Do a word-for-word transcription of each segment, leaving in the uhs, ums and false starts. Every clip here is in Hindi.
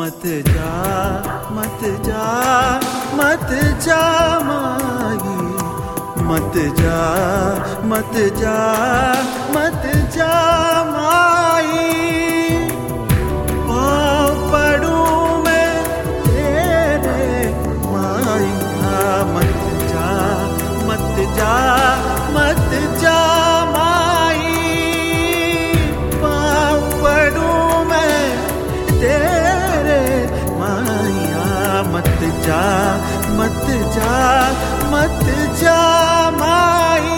मत जा मत जा मत जा माई, मत जा मत जा मत जा माई, पाँव पड़ूं मैं तेरे माई, मत जा मत जा मत जा माई, पाँव पड़ूं मैं तेरे माया, मत जा मत जा मत जा माई।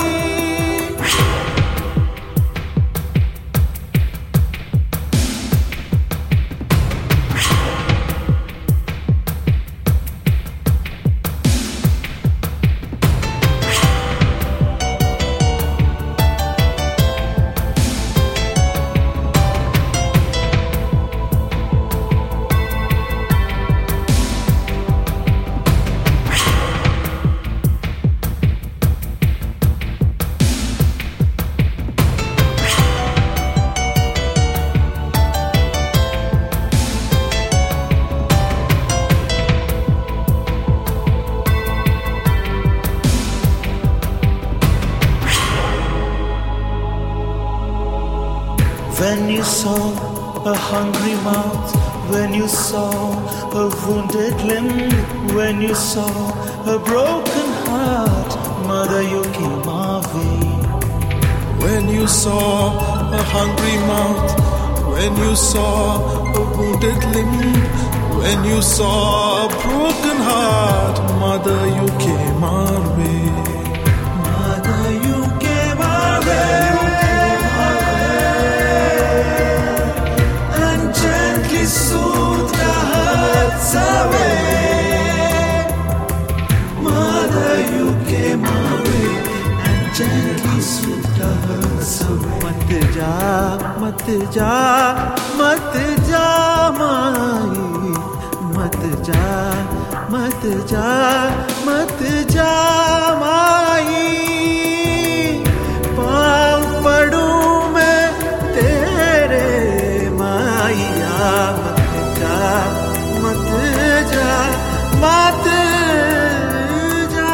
When you saw a hungry mouth, when you saw a wounded limb, when you saw a broken heart, Mother, you came our way. When you saw a hungry mouth, when you saw a wounded limb, when you saw a broken heart, Mother, you came our way. Mother, you came our way. Soothe the hurts away. Mother, you came our way and gently soothe the hurts away. Mat ja, mat ja, mat ja, mai. Mat ja, mat ja, mat ja, mai. पाँव पड़ूं मैं तेरे माया, मत जा मत जा मत जा।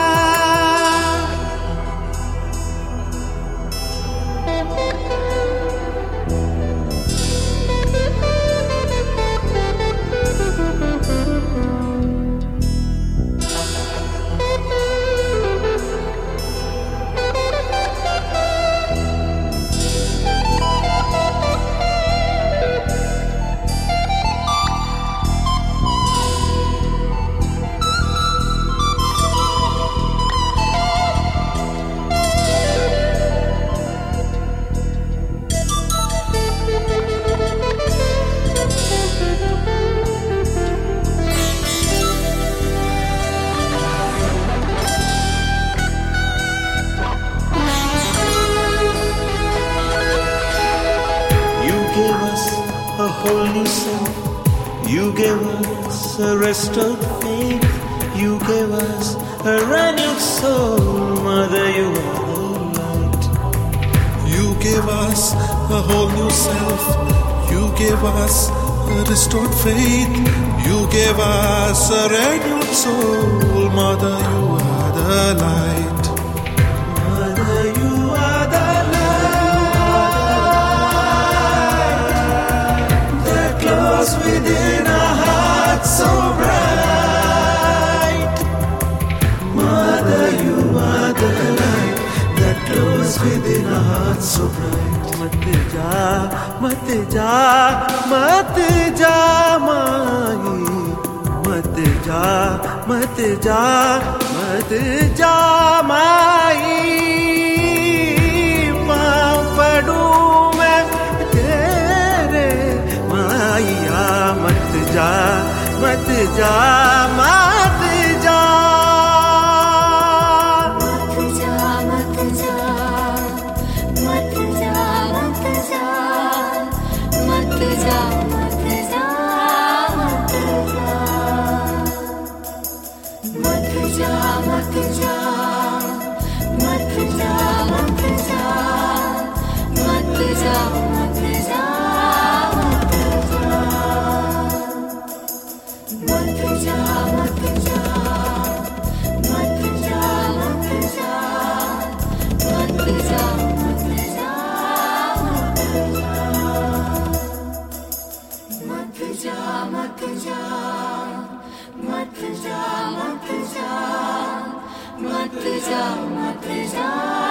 A whole new self, you gave us a restored faith, you gave us a renewed soul, Mother, you are the light. You gave us a whole new self, you gave us a restored faith, you gave us a renewed soul, Mother, you are the light. Mother, you are the within our hearts so bright. Mother, you are the light that glows within our hearts so bright. Mat ja, mat ja, mat ja mai. Mat ja, mat ja, mat ja mai. पाँव पड़ूं मैं तेरे माया, मत जा मत जा मत जा। मत जा मत जा मत जा मत जा मत जा मत जा मत जा मत जा मत जा मत जा मत जा मत जा मत जा। जा मत जा मत जा मत जा मत जा मत जा